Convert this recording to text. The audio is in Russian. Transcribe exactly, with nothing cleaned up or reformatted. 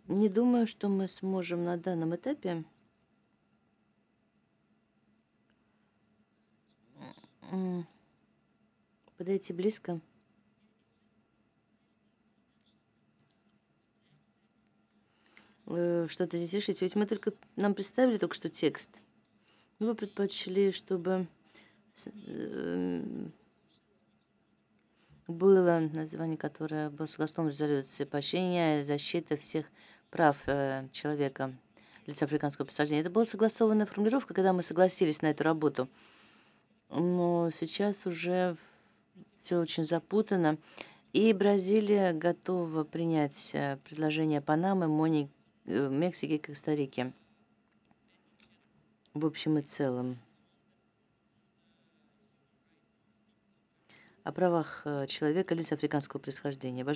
Не думаю, что мы сможем на данном этапе м, подойти близко. э, Что-то здесь решить. Ведь мы только нам представили только что текст. Мы бы предпочли, чтобы с- эм, было название, которое было согласно резолюции поощрение и защита всех прав э, человека лиц африканского происхождения. Это была согласованная формулировка, когда мы согласились на эту работу. Но сейчас уже все очень запутано. И Бразилия готова принять э, предложение Панамы, Мони, э, Мексики и Коста-Рики в общем и целом. О правах э, человека лиц африканского происхождения.